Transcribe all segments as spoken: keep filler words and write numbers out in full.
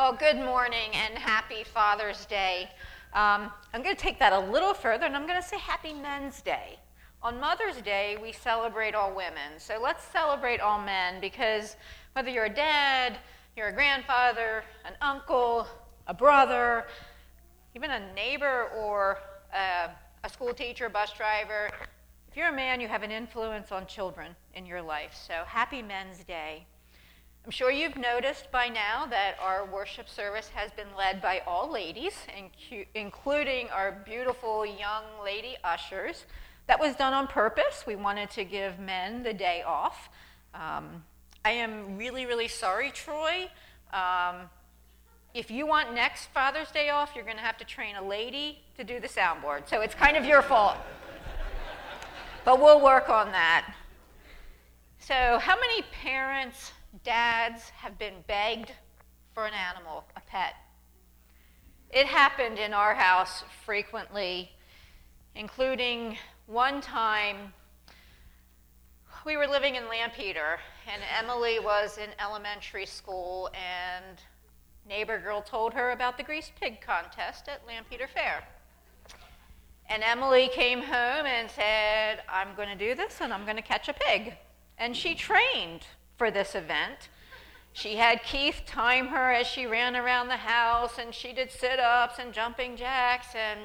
Well, good morning and happy Father's Day. Um, I'm going to take that a little further, and I'm going to say Happy Men's Day. On Mother's Day, we celebrate all women. So let's celebrate all men, because whether you're a dad, you're a grandfather, an uncle, a brother, even a neighbor or a, a school teacher, bus driver, if you're a man, you have an influence on children in your life. So Happy Men's Day. I'm sure you've noticed by now that our worship service has been led by all ladies, incu- including our beautiful young lady ushers. That was done on purpose. We wanted to give men the day off. Um, I am really, really sorry, Troy. Um, if you want next Father's Day off, you're going to have to train a lady to do the soundboard. So it's kind of your fault. But we'll work on that. So how many parents, dads have been begged for an animal, a pet? It happened in our house frequently, including one time we were living in Lampeter, and Emily was in elementary school, and neighbor girl told her about the greased pig contest at Lampeter Fair. And Emily came home and said, I'm going to do this, and I'm going to catch a pig. And she trained for this event. She had Keith time her as she ran around the house, and she did sit-ups and jumping jacks, and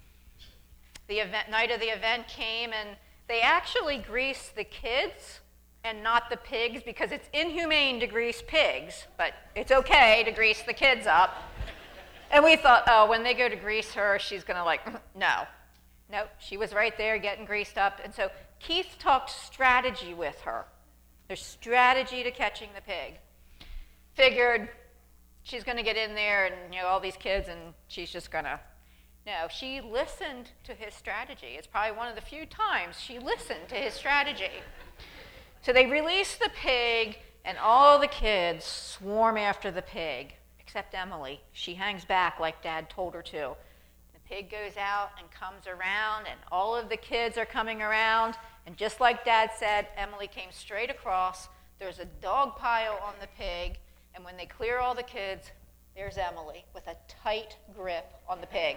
the event, night of the event came, and they actually greased the kids and not the pigs, because it's inhumane to grease pigs, but it's okay to grease the kids up. And we thought, oh, when they go to grease her, she's going to like, no. Nope, she was right there getting greased up. And so Keith talked strategy with her. There's strategy to catching the pig. Figured she's going to get in there and, you know, all these kids, and she's just going to. No, she listened to his strategy. It's probably one of the few times she listened to his strategy. So they release the pig, and all the kids swarm after the pig, except Emily. She hangs back like Dad told her to. The pig goes out and comes around, and all of the kids are coming around. And just like Dad said, Emily came straight across. There's a dog pile on the pig, and when they clear all the kids, there's Emily with a tight grip on the pig.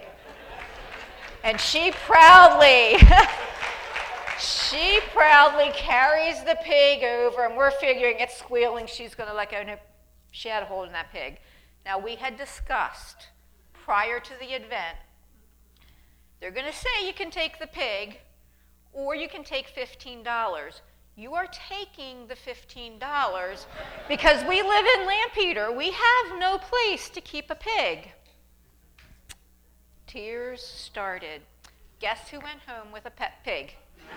And she proudly, she proudly carries the pig over, and we're figuring it's squealing. She's going to let go. No, she had a hold on that pig. Now, we had discussed prior to the event, they're going to say you can take the pig, or you can take fifteen dollars. You are taking the fifteen dollars because we live in Lampeter. We have no place to keep a pig. Tears started. Guess who went home with a pet pig?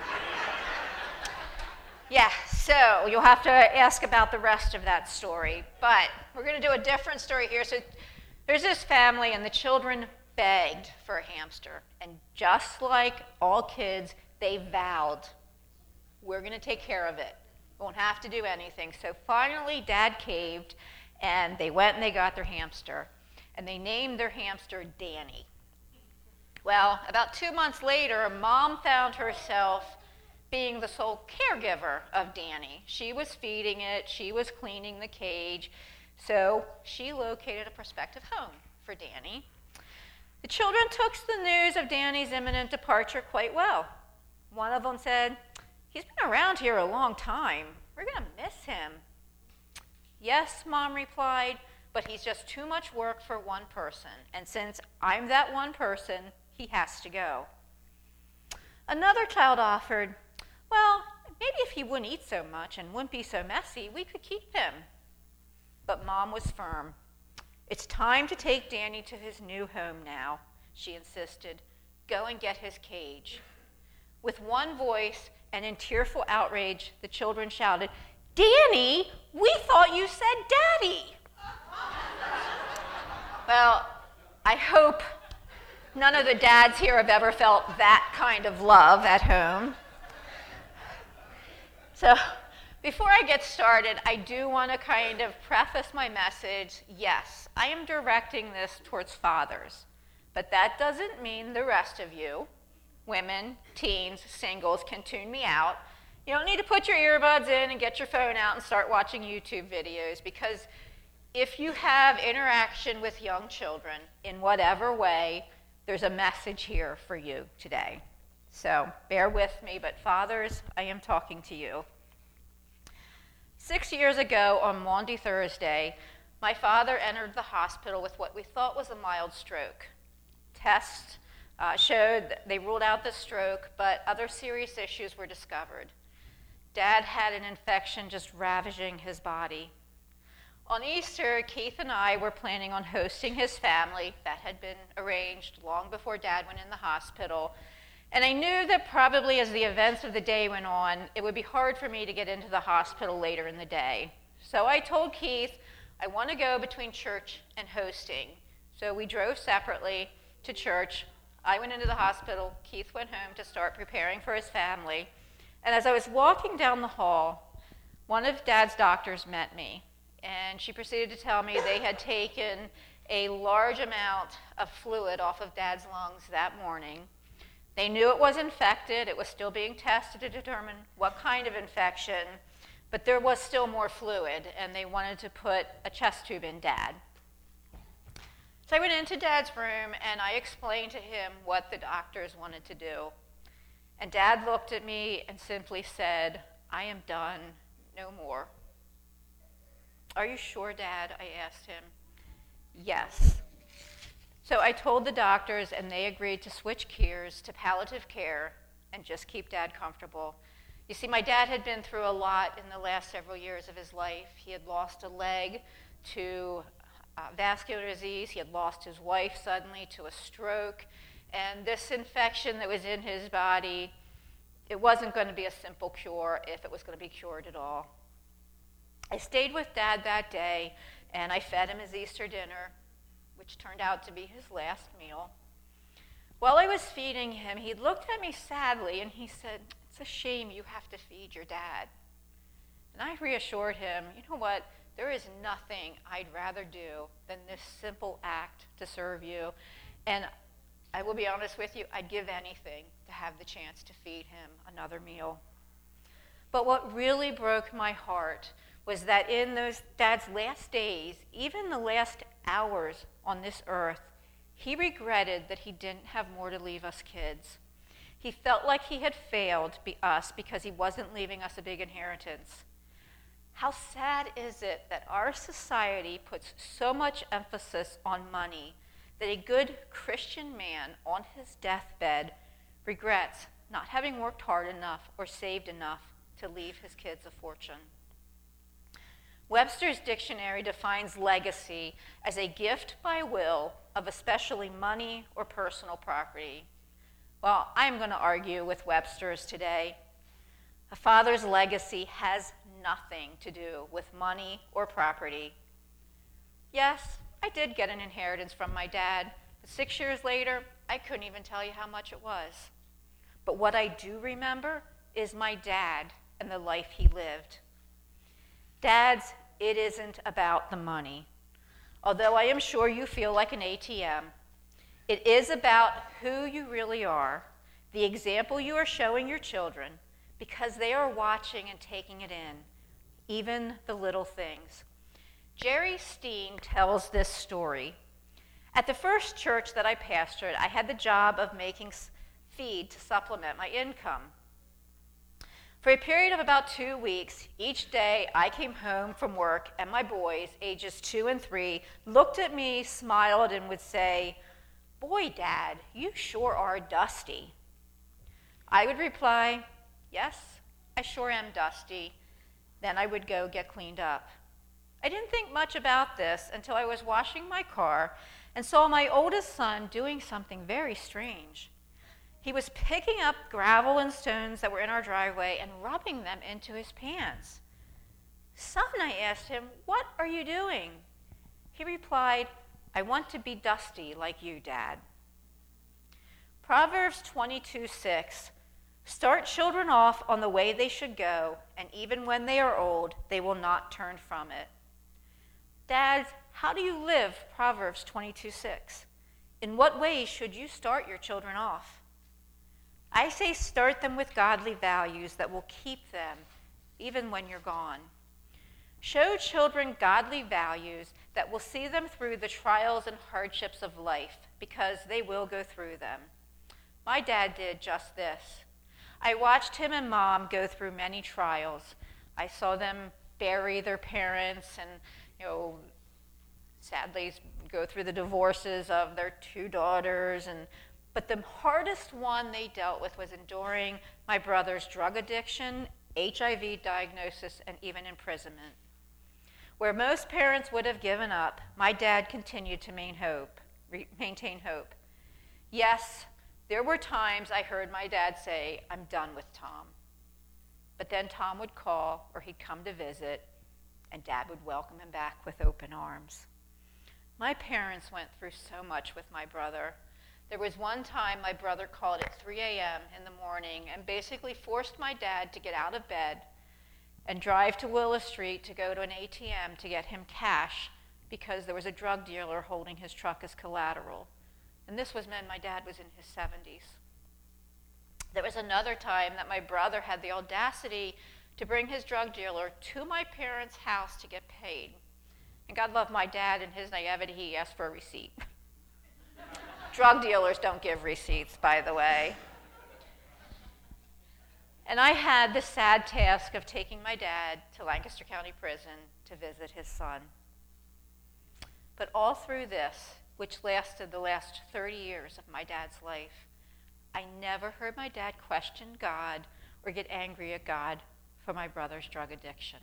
Yeah, so you'll have to ask about the rest of that story. But we're going to do a different story here. So there's this family, and the children begged for a hamster. And just like all kids, they vowed, we're going to take care of it. Won't have to do anything. So finally, Dad caved, and they went and they got their hamster. And they named their hamster Danny. Well, about two months later, Mom found herself being the sole caregiver of Danny. She was feeding it. She was cleaning the cage. So she located a prospective home for Danny. The children took the news of Danny's imminent departure quite well. One of them said, he's been around here a long time. We're going to miss him. Yes, Mom replied, but he's just too much work for one person. And since I'm that one person, he has to go. Another child offered, well, maybe if he wouldn't eat so much and wouldn't be so messy, we could keep him. But Mom was firm. It's time to take Danny to his new home now, she insisted. Go and get his cage. With one voice and in tearful outrage, the children shouted, Danny, we thought you said Daddy. Well, I hope none of the dads here have ever felt that kind of love at home. So before I get started, I do want to kind of preface my message. Yes, I am directing this towards fathers, but that doesn't mean the rest of you, women, teens, singles, can tune me out. You don't need to put your earbuds in and get your phone out and start watching YouTube videos, because if you have interaction with young children in whatever way, there's a message here for you today. So bear with me, but fathers, I am talking to you. Six years ago on Maundy Thursday, my father entered the hospital with what we thought was a mild stroke. Tests uh, showed that they ruled out the stroke, but other serious issues were discovered. Dad had an infection just ravaging his body. On Easter, Keith and I were planning on hosting his family. That had been arranged long before Dad went in the hospital. And I knew that probably as the events of the day went on, it would be hard for me to get into the hospital later in the day. So I told Keith, I want to go between church and hosting. So we drove separately to church. I went into the hospital. Keith went home to start preparing for his family. And as I was walking down the hall, one of Dad's doctors met me. And she proceeded to tell me they had taken a large amount of fluid off of Dad's lungs that morning. They knew it was infected. It was still being tested to determine what kind of infection, but there was still more fluid, and they wanted to put a chest tube in Dad. So I went into Dad's room, and I explained to him what the doctors wanted to do. And Dad looked at me and simply said, I am done, no more. Are you sure, Dad? I asked him. Yes. So I told the doctors, and they agreed to switch gears to palliative care and just keep Dad comfortable. You see, my dad had been through a lot in the last several years of his life. He had lost a leg to uh, vascular disease. He had lost his wife suddenly to a stroke. And this infection that was in his body, it wasn't going to be a simple cure if it was going to be cured at all. I stayed with Dad that day, and I fed him his Easter dinner, which turned out to be his last meal. While I was feeding him, he looked at me sadly, and he said, it's a shame you have to feed your dad. And I reassured him, you know what, there is nothing I'd rather do than this simple act to serve you. And I will be honest with you, I'd give anything to have the chance to feed him another meal. But what really broke my heart was that in those Dad's last days, even the last hours on this earth, he regretted that he didn't have more to leave us kids. He felt like he had failed be us because he wasn't leaving us a big inheritance. How sad is it that our society puts so much emphasis on money that a good Christian man on his deathbed regrets not having worked hard enough or saved enough to leave his kids a fortune? Webster's dictionary defines legacy as a gift by will of especially money or personal property. Well, I'm going to argue with Webster's today. A father's legacy has nothing to do with money or property. Yes, I did get an inheritance from my dad, but six years later, I couldn't even tell you how much it was. But what I do remember is my dad and the life he lived. Dads, it isn't about the money. Although I am sure you feel like an A T M, it is about who you really are, the example you are showing your children, because they are watching and taking it in, even the little things. Jerry Steen tells this story. At the first church that I pastored, I had the job of making feed to supplement my income. For a period of about two weeks, each day I came home from work and my boys, ages two and three, looked at me, smiled, and would say, "Boy, Dad, you sure are dusty." I would reply, "Yes, I sure am dusty." Then I would go get cleaned up. I didn't think much about this until I was washing my car and saw my oldest son doing something very strange. He was picking up gravel and stones that were in our driveway and rubbing them into his pants. "Son," I asked him, "what are you doing?" He replied, "I want to be dusty like you, Dad." Proverbs twenty-two six, "Start children off on the way they should go, and even when they are old, they will not turn from it." Dads, how do you live Proverbs twenty-two six? In what ways should you start your children off? I say start them with godly values that will keep them even when you're gone. Show children godly values that will see them through the trials and hardships of life, because they will go through them. My dad did just this. I watched him and Mom go through many trials. I saw them bury their parents and, you know, sadly go through the divorces of their two daughters. And but the hardest one they dealt with was enduring my brother's drug addiction, H I V diagnosis, and even imprisonment. Where most parents would have given up, my dad continued to maintain hope. Maintain hope. Yes, there were times I heard my dad say, "I'm done with Tom." But then Tom would call or he'd come to visit, and Dad would welcome him back with open arms. My parents went through so much with my brother. There was one time my brother called at three a.m. in the morning and basically forced my dad to get out of bed and drive to Willow Street to go to an A T M to get him cash because there was a drug dealer holding his truck as collateral. And this was when my dad was in his seventies. There was another time that my brother had the audacity to bring his drug dealer to my parents' house to get paid. And God love my dad, in his naivety, he asked for a receipt. Drug dealers don't give receipts, by the way. And I had the sad task of taking my dad to Lancaster County Prison to visit his son. But all through this, which lasted the last thirty years of my dad's life, I never heard my dad question God or get angry at God for my brother's drug addiction.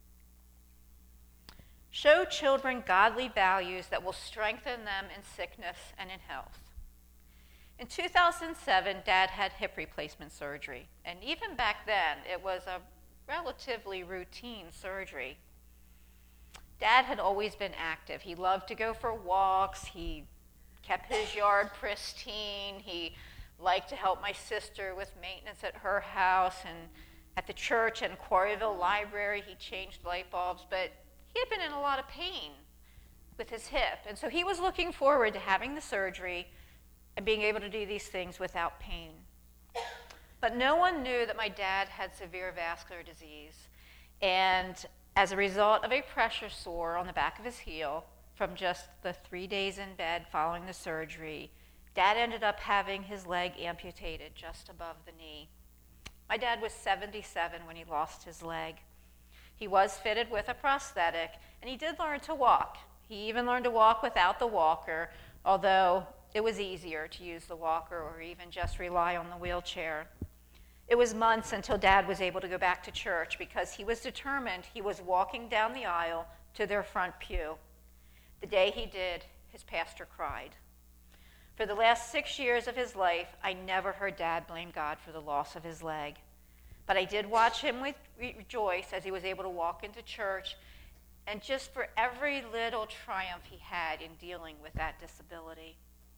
Show children godly values that will strengthen them in sickness and in health. In two thousand seven, Dad had hip replacement surgery, and even back then, it was a relatively routine surgery. Dad had always been active. He loved to go for walks. He kept his yard pristine. He liked to help my sister with maintenance at her house, and at the church and Quarryville Library, he changed light bulbs, but he had been in a lot of pain with his hip, and so he was looking forward to having the surgery and being able to do these things without pain. But no one knew that my dad had severe vascular disease, and as a result of a pressure sore on the back of his heel from just the three days in bed following the surgery, Dad ended up having his leg amputated just above the knee. My dad was seventy-seven when he lost his leg. He was fitted with a prosthetic, and he did learn to walk. He even learned to walk without the walker, although it was easier to use the walker or even just rely on the wheelchair. It was months until Dad was able to go back to church because he was determined he was walking down the aisle to their front pew. The day he did, his pastor cried. For the last six years of his life, I never heard Dad blame God for the loss of his leg. But I did watch him with, rejoice as he was able to walk into church, and just for every little triumph he had in dealing with that disability.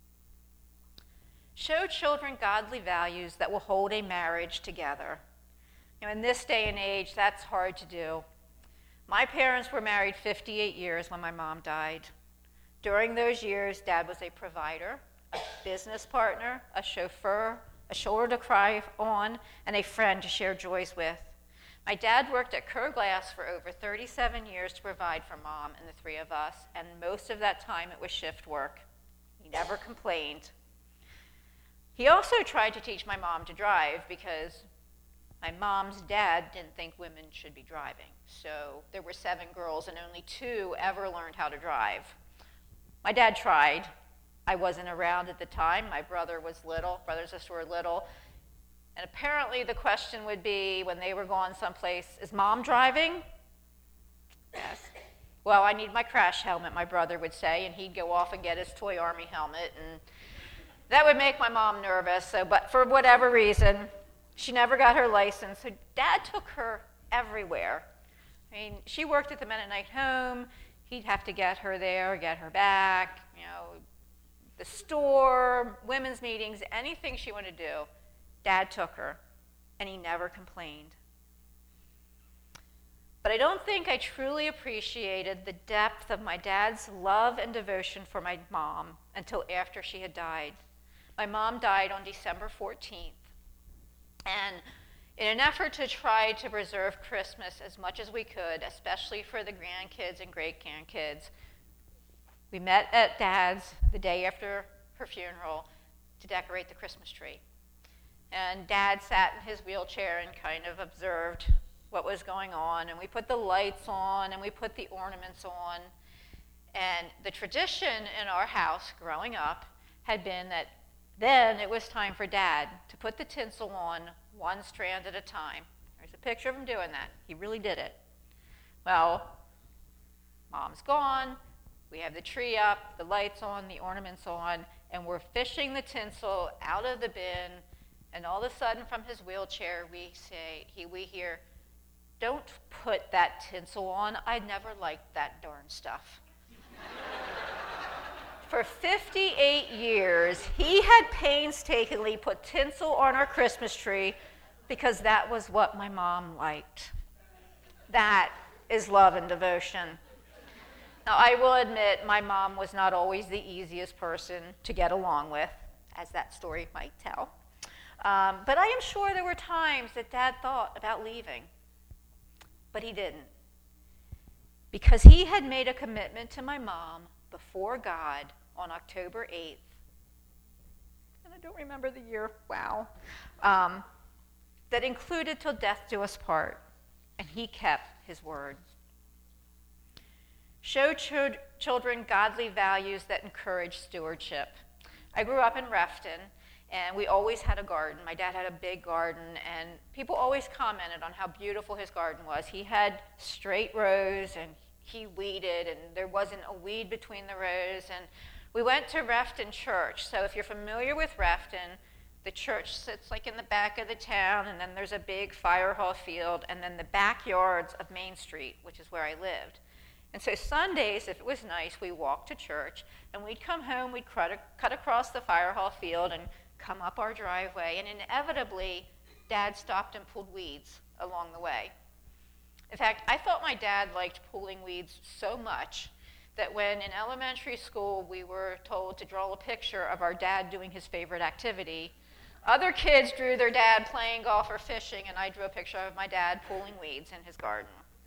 Show children godly values that will hold a marriage together. You know, in this day and age, that's hard to do. My parents were married fifty-eight years when my mom died. During those years, Dad was a provider, a business partner, a chauffeur, a shoulder to cry on, and a friend to share joys with. My dad worked at Kerr Glass for over thirty-seven years to provide for Mom and the three of us, and most of that time it was shift work. He never complained. He also tried to teach my mom to drive because my mom's dad didn't think women should be driving. So there were seven girls and only two ever learned how to drive. My dad tried. I wasn't around at the time. My brother was little. Brother and sister were little. And apparently the question would be, when they were gone someplace, is Mom driving? Yes. Well, I need my crash helmet, my brother would say, and he'd go off and get his toy army helmet, and that would make my mom nervous. So, but for whatever reason, she never got her license. So Dad took her everywhere. I mean, she worked at the Mennonite home. He'd have to get her there, get her back, you know, the store, women's meetings, anything she wanted to do. Dad took her, and he never complained. But I don't think I truly appreciated the depth of my dad's love and devotion for my mom until after she had died. My mom died on December fourteenth, and In an effort to try to preserve Christmas as much as we could, especially for the grandkids and great-grandkids, we met at Dad's the day after her funeral to decorate the Christmas tree. And Dad sat in his wheelchair and kind of observed what was going on, and we put the lights on and we put the ornaments on. And the tradition in our house growing up had been that then it was time for Dad to put the tinsel on one strand at a time. There's a picture of him doing that. He really did it. Well, Mom's gone. We have the tree up, the lights on, the ornaments on, and we're fishing the tinsel out of the bin. And all of a sudden, from his wheelchair, we say, he, we hear, "Don't put that tinsel on. I never liked that darn stuff." For fifty-eight years, he had painstakingly put tinsel on our Christmas tree because that was what my mom liked. That is love and devotion. Now, I will admit my mom was not always the easiest person to get along with, as that story might tell. Um, but I am sure there were times that Dad thought about leaving. But he didn't. Because he had made a commitment to my mom before God on October eighth. And I don't remember the year, wow. Um, that included till death do us part. And he kept his word. Show ch- children godly values that encourage stewardship. I grew up in Refton, and we always had a garden. My dad had a big garden, and people always commented on how beautiful his garden was. He had straight rows, and he weeded, and there wasn't a weed between the rows. And we went to Refton Church. So if you're familiar with Refton, the church sits like in the back of the town, and then there's a big fire hall field, and then the backyards of Main Street, which is where I lived. And so Sundays, if it was nice, we walked to church, and we'd come home, we'd cut, cut across the fire hall field and come up our driveway, and inevitably, Dad stopped and pulled weeds along the way. In fact, I thought my dad liked pulling weeds so much that when in elementary school we were told to draw a picture of our dad doing his favorite activity, other kids drew their dad playing golf or fishing, and I drew a picture of my dad pulling weeds in his garden.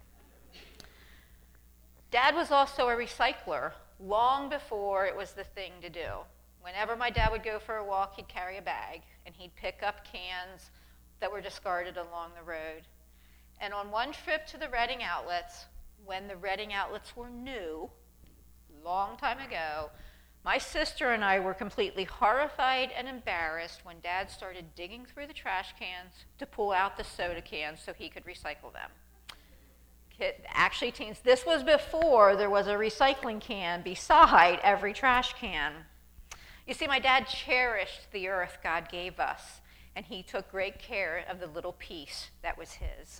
Dad was also a recycler long before it was the thing to do. Whenever my dad would go for a walk, he'd carry a bag, and he'd pick up cans that were discarded along the road. And on one trip to the Reading Outlets, when the Reading Outlets were new, long time ago, my sister and I were completely horrified and embarrassed when Dad started digging through the trash cans to pull out the soda cans so he could recycle them. Actually, teens, this was before there was a recycling can beside every trash can. You see, my dad cherished the earth God gave us, and he took great care of the little piece that was his.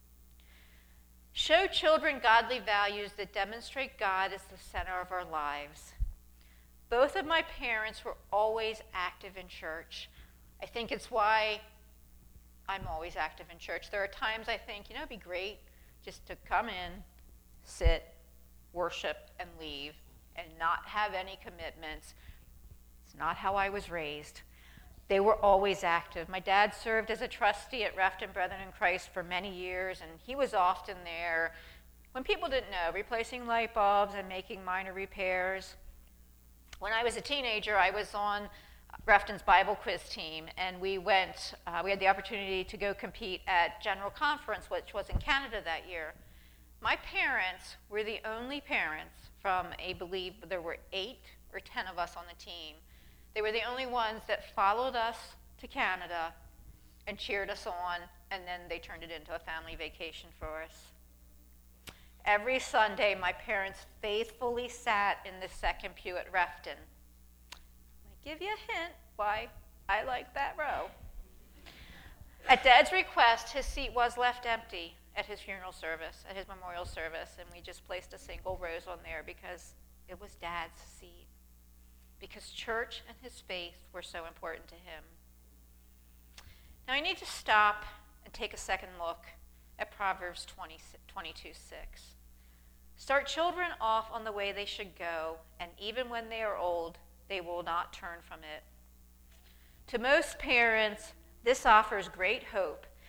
Show children godly values that demonstrate God as the center of our lives. Both of my parents were always active in church. I think it's why I'm always active in church. There are times I think, you know, it'd be great just to come in, sit, worship, and leave, and not have any commitments. It's not how I was raised. They were always active. My dad served as a trustee at Refton Brethren in Christ for many years, and he was often there when people didn't know, replacing light bulbs and making minor repairs. When I was a teenager, I was on Refton's Bible quiz team, and we went, uh, we had the opportunity to go compete at General Conference, which was in Canada that year. My parents were the only parents from, I believe there were eight or ten of us on the team. They were the only ones that followed us to Canada and cheered us on, and then they turned it into a family vacation for us. Every Sunday, my parents faithfully sat in the second pew at Refton. Give you a hint why I like that row. At Dad's request, his seat was left empty at his funeral service, at his memorial service, and we just placed a single rose on there because it was Dad's seat, because church and his faith were so important to him. Now I need to stop and take a second look at Proverbs twenty-two six. Start children off on the way they should go, and even when they are old, they will not turn from it. To most parents, this offers great hope,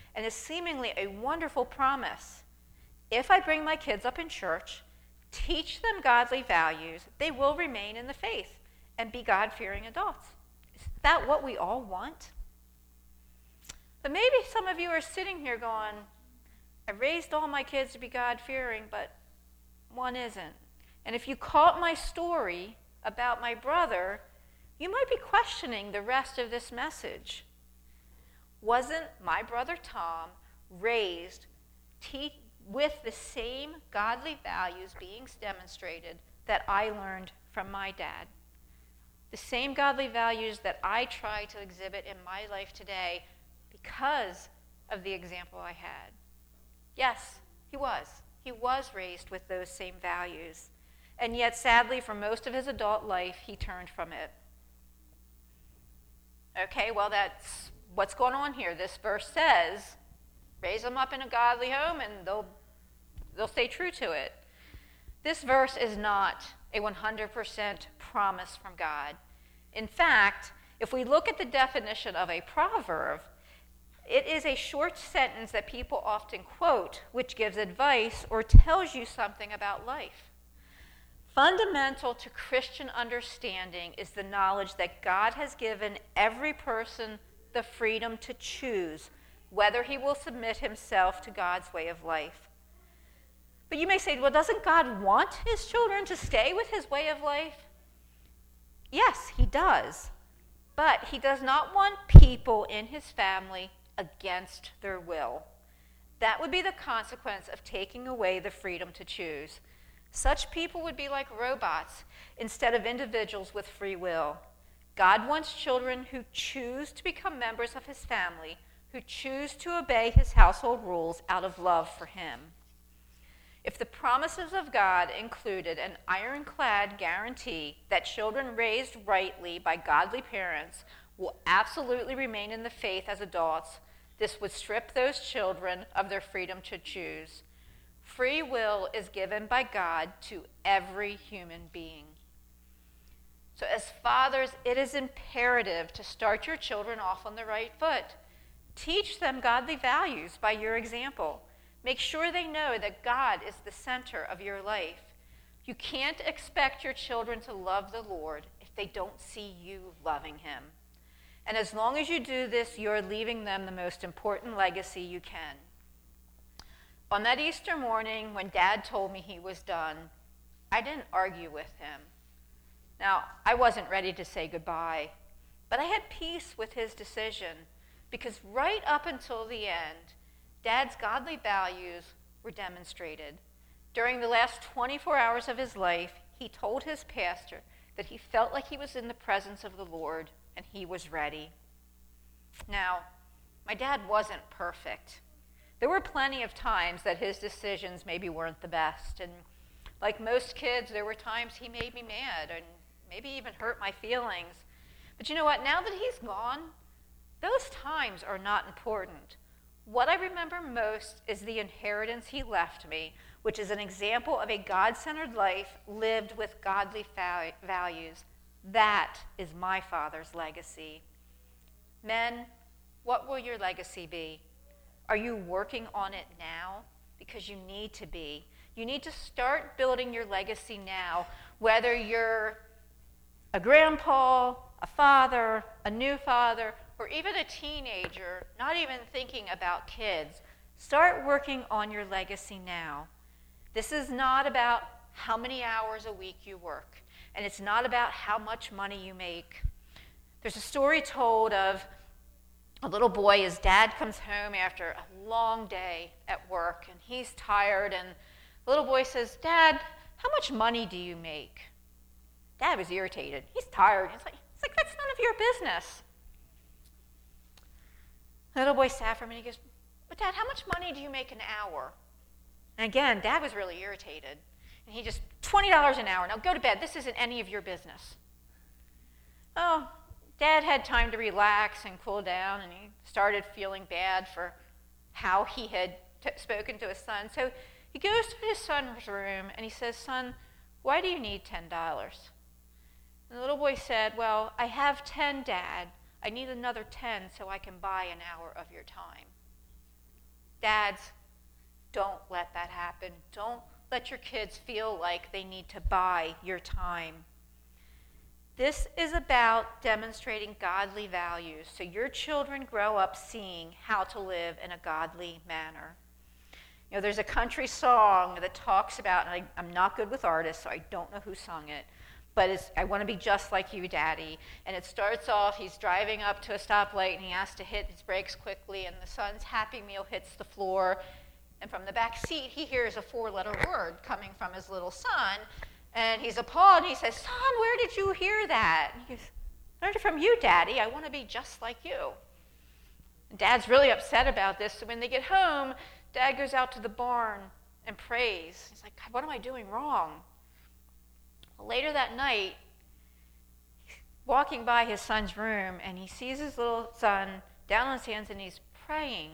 and is seemingly a wonderful promise. If I bring my kids up in church, teach them godly values, they will remain in the faith and be God-fearing adults. Is that what we all want? But maybe some of you are sitting here going, I raised all my kids to be God-fearing, but one isn't. And if you caught my story about my brother, you might be questioning the rest of this message. Wasn't my brother Tom raised te- with the same godly values being demonstrated that I learned from my dad? The same godly values that I try to exhibit in my life today because of the example I had. Yes, he was. He was raised with those same values. And yet, sadly, for most of his adult life, he turned from it. Okay, well, that's what's going on here. This verse says, raise them up in a godly home and they'll, they'll stay true to it. This verse is not a one hundred percent promise from God. In fact, if we look at the definition of a proverb, it is a short sentence that people often quote, which gives advice or tells you something about life. Fundamental to Christian understanding is the knowledge that God has given every person the freedom to choose whether he will submit himself to God's way of life. But you may say, well, doesn't God want his children to stay with his way of life? Yes, he does. But he does not want people in his family against their will. That would be the consequence of taking away the freedom to choose. Such people would be like robots instead of individuals with free will. God wants children who choose to become members of his family, who choose to obey his household rules out of love for him. If the promises of God included an ironclad guarantee that children raised rightly by godly parents will absolutely remain in the faith as adults, this would strip those children of their freedom to choose. Free will is given by God to every human being. So as fathers, it is imperative to start your children off on the right foot. Teach them godly values by your example. Make sure they know that God is the center of your life. You can't expect your children to love the Lord if they don't see you loving him. And as long as you do this, you're leaving them the most important legacy you can. On that Easter morning, when Dad told me he was done, I didn't argue with him. Now, I wasn't ready to say goodbye, but I had peace with his decision because right up until the end, Dad's godly values were demonstrated. During the last twenty-four hours of his life, he told his pastor that he felt like he was in the presence of the Lord and he was ready. Now, my dad wasn't perfect. There were plenty of times that his decisions maybe weren't the best. And like most kids, there were times he made me mad and maybe even hurt my feelings. But you know what? Now that he's gone, those times are not important. What I remember most is the inheritance he left me, which is an example of a God-centered life lived with godly fa- values. That is my father's legacy. Men, what will your legacy be? Are you working on it now? Because you need to be. You need to start building your legacy now, whether you're a grandpa, a father, a new father, or even a teenager, not even thinking about kids. Start working on your legacy now. This is not about how many hours a week you work, and it's not about how much money you make. There's a story told of a little boy. His dad comes home after a long day at work, and he's tired, and the little boy says, "Dad, how much money do you make?" Dad was irritated. He's tired. He's like, it's like, that's none of your business. The little boy sat for a minute. He goes, "But Dad, how much money do you make an hour?" And again, Dad was really irritated. And he just, twenty dollars an hour. Now go to bed. This isn't any of your business. Oh, Dad had time to relax and cool down, and he started feeling bad for how he had t- spoken to his son. So he goes to his son's room, and he says, "Son, why do you need ten dollars? And the little boy said, "Well, I have ten, Dad. I need another ten so I can buy an hour of your time." Dads, don't let that happen. Don't let your kids feel like they need to buy your time. This is about demonstrating godly values so your children grow up seeing how to live in a godly manner. You know, there's a country song that talks about, and I, I'm not good with artists, so I don't know who sung it, but it's, I want to be just like you, Daddy. And it starts off, he's driving up to a stoplight, and he has to hit his brakes quickly, and the son's Happy Meal hits the floor, and from the back seat, he hears a four-letter word coming from his little son, and he's appalled, and he says, son, where did you hear that? And he goes, I learned it from you, Daddy. I want to be just like you. And Dad's really upset about this, so when they get home, Dad goes out to the barn and prays. He's like, God, what am I doing wrong? Well, later that night, walking by his son's room, and he sees his little son down on his hands, and he's praying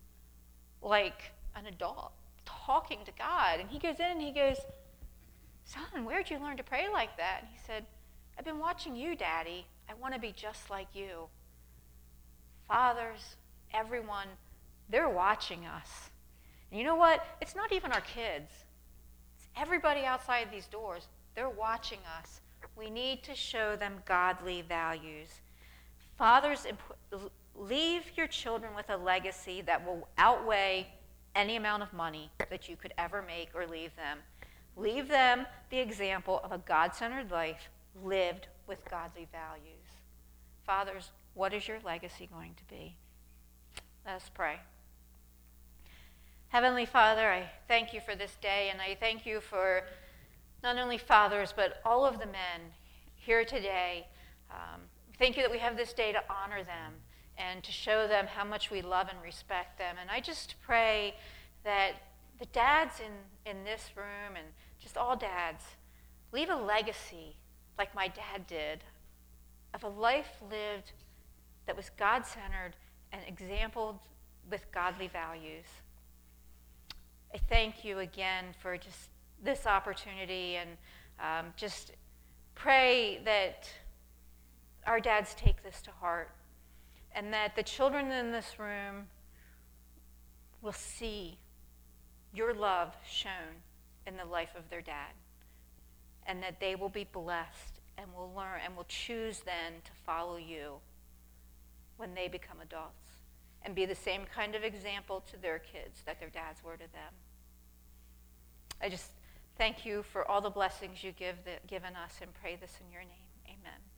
like an adult, talking to God. And he goes in and he goes, son, where'd you learn to pray like that? And he said, I've been watching you, Daddy. I want to be just like you. Fathers, everyone, they're watching us. And you know what? It's not even our kids. It's everybody outside these doors. They're watching us. We need to show them godly values. Fathers, leave your children with a legacy that will outweigh any amount of money that you could ever make or leave them. Leave them the example of a God-centered life lived with godly values. Fathers, what is your legacy going to be? Let us pray. Heavenly Father, I thank you for this day, and I thank you for not only fathers, but all of the men here today. Um, thank you that we have this day to honor them and to show them how much we love and respect them. And I just pray that the dads in, in this room, and just all dads, leave a legacy like my dad did, of a life lived that was God-centered and exampled with godly values. I thank you again for just this opportunity, and um, just pray that our dads take this to heart, and that the children in this room will see your love shown in the life of their dad, and that they will be blessed and will learn and will choose then to follow you when they become adults, and be the same kind of example to their kids that their dads were to them. I just thank you for all the blessings you give the, given us, and pray this in your name. Amen.